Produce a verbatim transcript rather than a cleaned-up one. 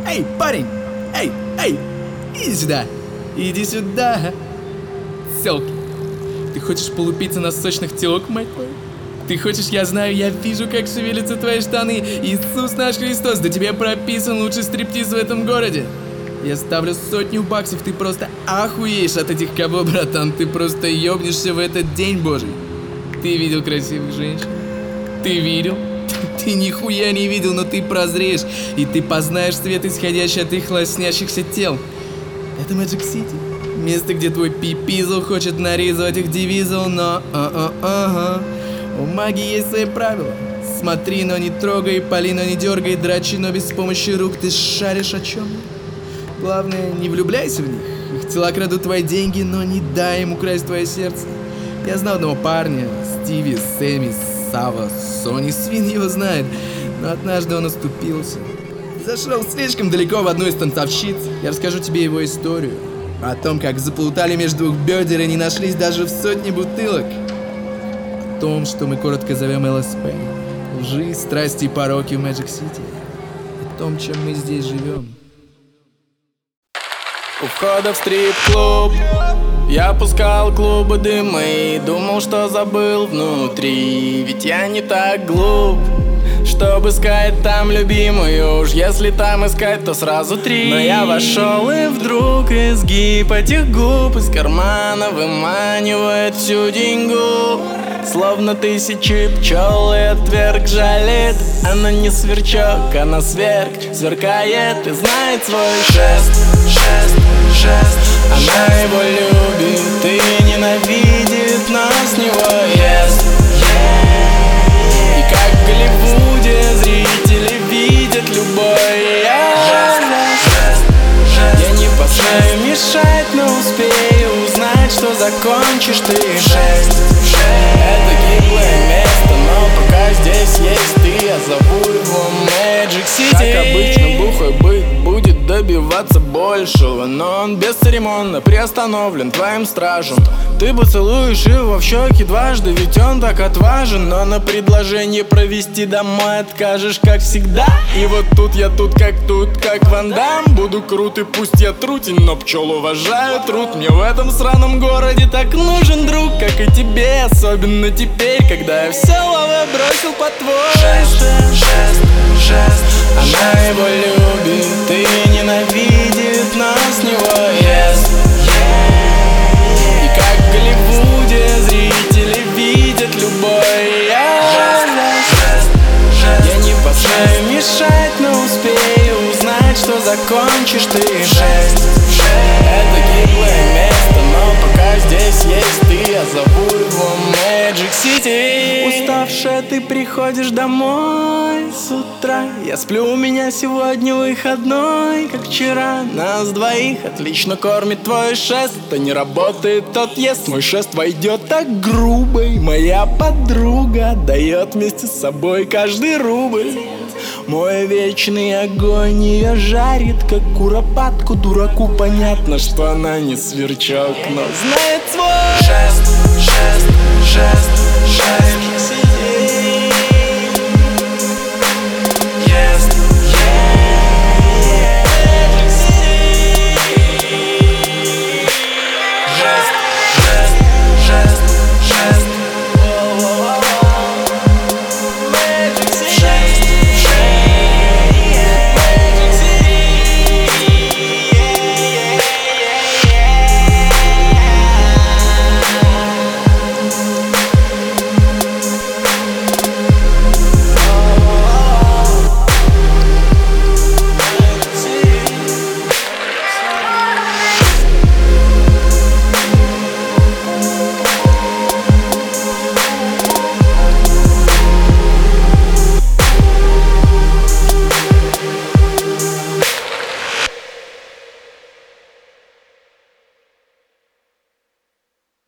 Эй, парень! Эй, эй! Иди сюда! Иди сюда! Селки, ты хочешь полупиться на сочных телок, мать твою? Ты хочешь, я знаю, я вижу, как шевелятся твои штаны. Иисус наш Христос, да тебе прописан лучший стриптиз в этом городе. Я ставлю сотню баксов, ты просто охуеешь от этих кого, братан. Ты просто ёбнешься в этот день Божий. Ты видел красивых женщин? Ты видел? Ты нихуя не видел, но ты прозреешь, и ты познаешь свет, исходящий от их лоснящихся тел. Это Magic City. Место, где твой пипизл хочет нарезать их девизл, но а-а-ага. У магии есть свои правила. Смотри, но не трогай, пали, но не дергай, драчи, но без помощи рук. Ты шаришь о чем? Главное, не влюбляйся в них. Их тела крадут твои деньги, но не дай им украсть твое сердце. Я знал одного парня, Стиви, Сэмми, Сава, Сони, свин его знает. Но однажды он оступился. Зашел слишком далеко в одну из танцовщиц. Я расскажу тебе его историю. О том, как заплутали между двух бедер и не нашлись даже в сотне бутылок. О том, что мы коротко зовем эл эс пэ. Лжи, страсти и пороки в Magic City. О том, чем мы здесь живем. У входа в стрип-клуб я пускал клубы дыма и думал, что забыл внутри. Ведь я не так глуп, чтобы искать там любимую. Уж если там искать, то сразу три. Но я вошел, и вдруг изгиб этих губ из кармана выманивает всю деньгу. Словно тысячи пчел, и отверг жалит. Она не сверчок, она сверг, сверкает и знает свой жест, жест, жест. Она его любит и ненавидит, но с него ест. И как в Голливуде зрители видят любой жест, жест, жест. Я не посмею мешать, но успею узнать, что закончишь ты жесть. Это гиблое место, но пока здесь есть ты, я зову его Magic City. Как обычно, бухой бык будет добиваться большего, но он бесцеремонно приостановлен твоим стражем. Ты поцелуешь его в щеки дважды, ведь он так отважен. Но на предложение провести домой откажешь, как всегда. И вот тут я тут, как тут, как Ван Дам. Буду крут и пусть я трутень, но пчел уважаю труд. Мне в этом сраном городе так нужен друг, как и тебе. Особенно теперь, когда я все лавы бросил под твой жест, жест, жест. Она его любит и ненавидит, но с него ест. И как в Голливуде зрители видят любой жест, жест. Я не посмею мешать, но успею узнать, что закончишь ты жесть. Это гиблое место, но пока здесь есть ты, я зову его Magic City. Уставшая ты приходишь домой с утра. Я сплю, у меня сегодня выходной, как вчера. Нас двоих отлично кормит твой шест. То не работает, тот ест. Мой шест войдет так грубо, и моя подруга дает вместе с собой каждый рубль. Мой вечный огонь ее жарит, как куропатку. Дураку понятно, что она не сверчок, но знает свой жест, жест, жест, жест.